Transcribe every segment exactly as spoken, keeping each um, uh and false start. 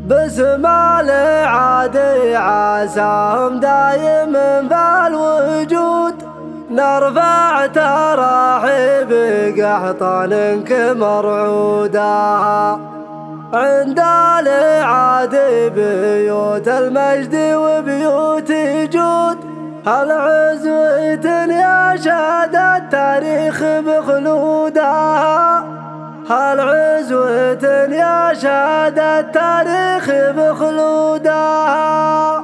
باسم العادي عساهم دايم بالوجود نرفع تراحيب قحطان كمرعودا عند العادي بيوت المجد وبيوت جود هالعزوة يا شهد التاريخ بخلودها هالعزوة يا شهد التاريخ بخلودها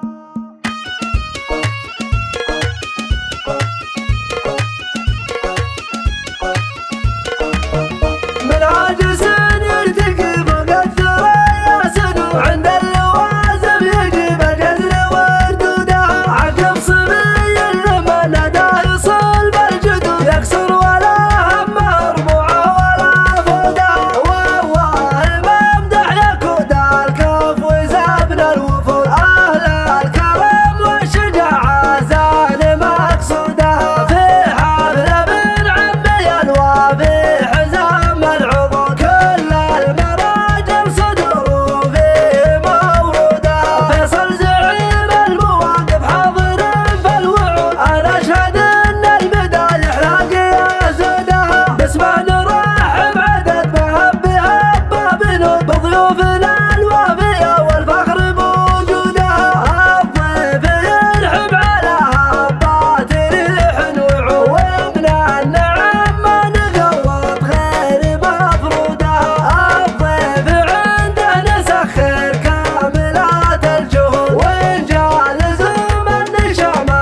من عاجز يرتقي فوق الثريا سنو عند اللوازم يجيب الجزر وردودها عقب صبي لما ناداه يصل بالجدود يكسر ولا هم مربوعه ولا فوده والله ما امدح يكود الكف وزابنا الوفود اهل الكرم والشجاعه زان مقصودها في حفل ابن عمي الوافي حزام العضو كل المراجل صدروا فيه موروده فيصل زعيم المواقف حاضر في الوعود انا اشهد ان المدايح لاقيه زودها باسمه نرحب عدد مهبها بابنود بضيوفنا الوافيه والفخر بوجودها الضيف يرحب على هبات ريح وعود ومن النعم ما نقوط خير مفرودها الضيف عنده نسخر كاملات الجهود وان جاء لزوم النشامه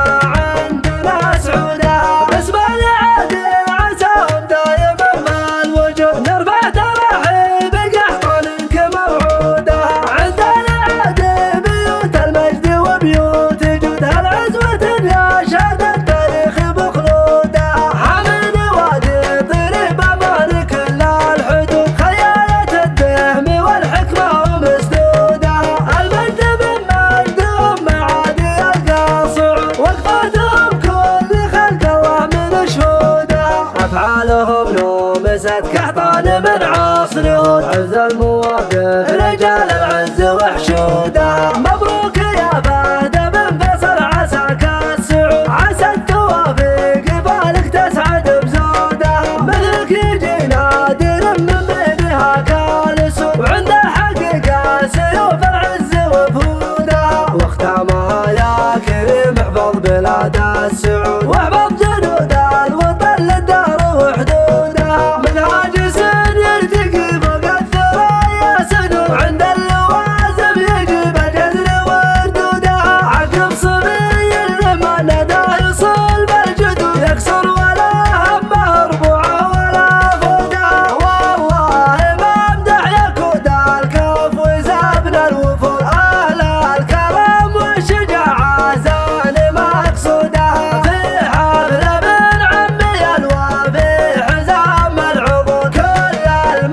عندنا سعودها باسم العادي عساهم دايما بالوجود نرفع تراحيب قحطان كموعودها عند العادي بيوت المجد وبيوت جود هالعزوة يا شهد التاريخ بخلودها حامد وادي طريب امان كل الحدود خيالة الدهم والحكمة ومسدودها المجد من مجدهم معادي القاصعود وقفتهم كل خلق الله من شهودها افعالهم لومست قحطان من عصر هود عز المواقف رجال العز وحشودها مبروك يا فهد بن فيصل عساك السعود عسى التوافيق بالك تسعد بزودها مثلك يجي نادر من بينها كالسود وعند الحقيقة سيوف العز وفودها واختامها يا كريم احفظ بلاد السعود واحفظ جنود الوطن للدار وحدودها من عاجز يرتقي فوق الثريا سنو عند اللوازم يجيب الجزر وردودها عقب صبي لما ناداه يصل بالجدود يكسر ولا هم مربوعه ولا فوده والله ما امدح يكود الكف وزابنا الوفود اهل الكرم والشجاعه زان مقصودها في حفل ابن عمي الوافي حزام العضو كل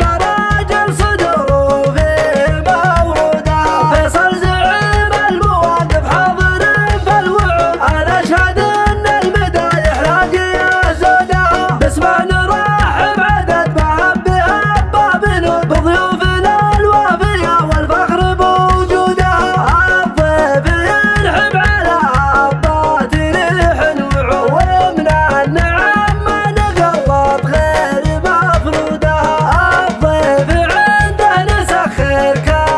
المراجل صدروا فيه موروده فيصل زعيم المواقف حاضر في الوعود انا اشهد ان المدايح لاقيه زودها باسمه نرحب عدد مهبها بابنود بضيوفنا الوافيه والفخر بوجودها الضيف يرحب على هبات ريح وعود ومن النعم ما نقوط غير مفرودها الضيف عنده نسخر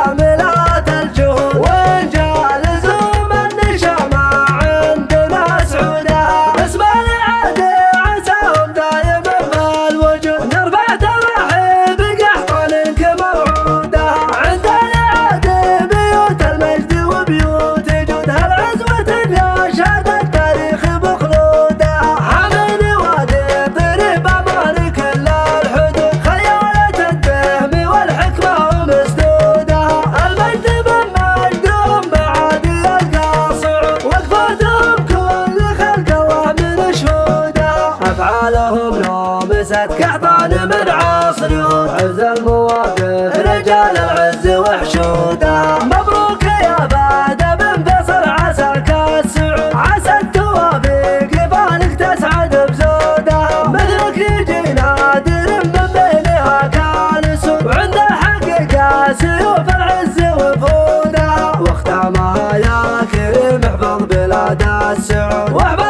كاملات الجهود وان جاء لزوم النشامه عندنا سعودها باسم العادي عساهم دايما بالوجود نرفع تراحيب قحطان كموعودها عند العادي بيوت المجد وبيوت جود هالعزوة يا شهد التاريخ بخلودها حامد وادي طريب امان كل الحدود خيالة الدهم والحكمة ومسدودها المجد من مجدهم معادي القاصعود وقفتهم كل خلق الله من شهودها افعالهم لومست قحطان من عصر هود عز المواقف رجال العز وحشودها مبروك يا فهد بن فيصل عساك السعود عسى التوافيق بالك تسعد بزودها مثلك يجي نادر من بينها كالسود وعند الحقيقة سيوف العز وفودها السعود واحباب